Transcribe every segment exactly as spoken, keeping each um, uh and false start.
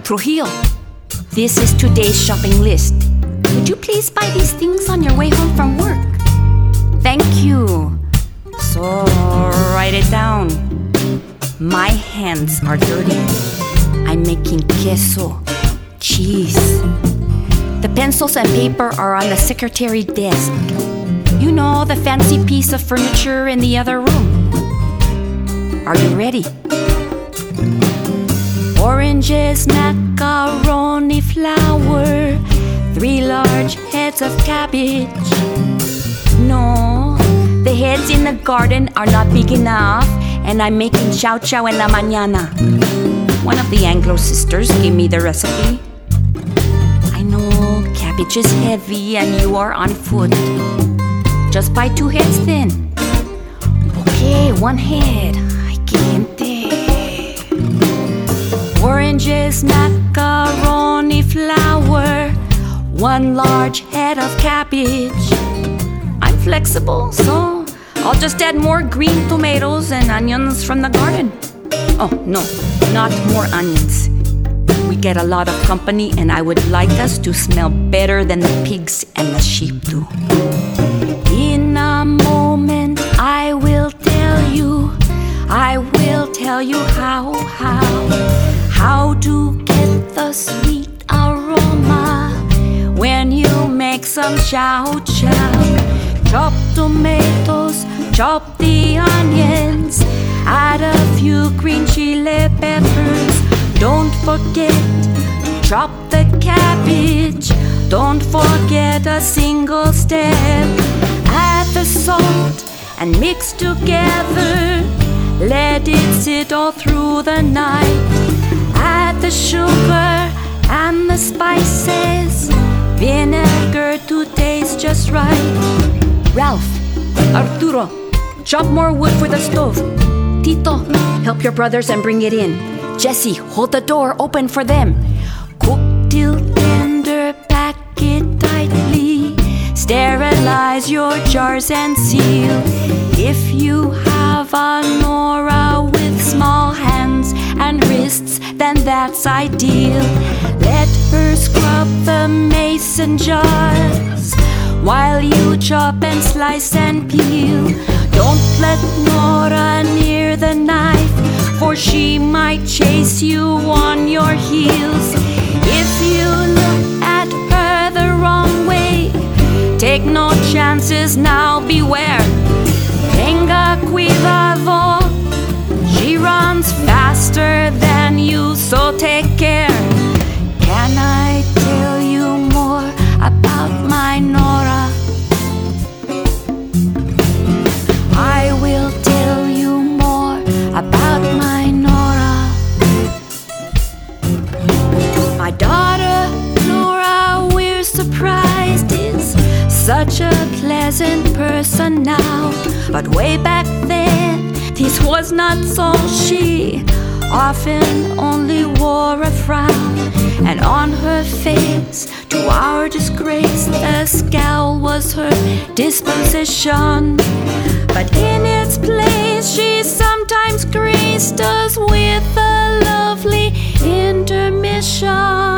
Trujillo, this is today's shopping list. Would you please buy these things on your way home from work? Thank you. So, write it down. My hands are dirty. I'm making queso, cheese. The pencils and paper are on the secretary desk. You know, the fancy piece of furniture in the other room. Are you ready? Oranges, macaroni, flour, three large heads of cabbage. No, the heads in the garden are not big enough, and I'm making chow chow en la mañana. One of the Anglo sisters gave me the recipe. I know cabbage is heavy and you are on foot. Just buy two heads then. Okay, one head. I can't. Oranges, macaroni, flour, one large head of cabbage. I'm flexible, so I'll just add more green tomatoes and onions from the garden. Oh, no, not more onions. We get a lot of company, and I would like us to smell better than the pigs and the sheep do. In a moment, I will tell you, I will tell you how, how. How to get the sweet aroma when you make some chow chow. Chop tomatoes, chop the onions, add a few green chili peppers. Don't forget to chop the cabbage. Don't forget a single step. Add the salt and mix together. Let it sit all through the night. Add the sugar and the spices, vinegar to taste just right. Ralph, Arturo, chop more wood for the stove. Tito, help your brothers and bring it in. Jesse, hold the door open for them. Cook till tender, pack it tightly. Sterilize your jars and seal. If you have a Nora with small hands and wrists, then that's ideal. Let her scrub the mason jars while you chop and slice and peel. Don't let Nora near the knife, for she might chase you on your heels. If you look at her the wrong way, take no chances, now beware. Tenga cuidado, she runs faster than you, so take care. Can I tell you more about my Nora? I will tell you more about my Nora. My daughter Nora, we're surprised, is such a pleasant person now. But way back then, this was not so. She often only wore a frown, and on her face, to our disgrace, the scowl was her disposition. But in its place, she sometimes graced us with a lovely intermission.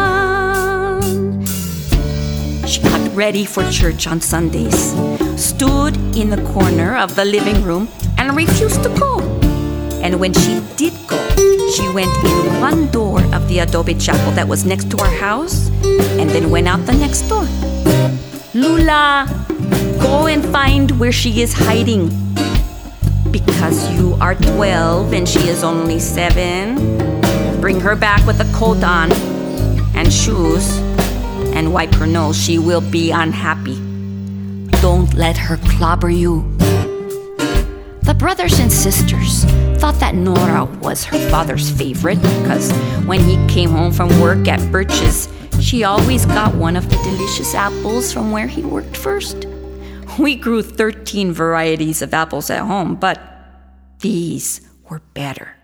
She got ready for church on Sundays, stood in the corner of the living room, and refused to go. And when she did go, she went in one door of the adobe chapel that was next to our house, and then went out the next door. Lula, go and find where she is hiding. Because you are twelve and she is only seven, bring her back with a coat on and shoes, and wipe her nose. She will be unhappy. Don't let her clobber you. The brothers and sisters thought that Nora was her father's favorite because when he came home from work at Birch's, she always got one of the delicious apples from where he worked first. We grew thirteen varieties of apples at home, but these were better.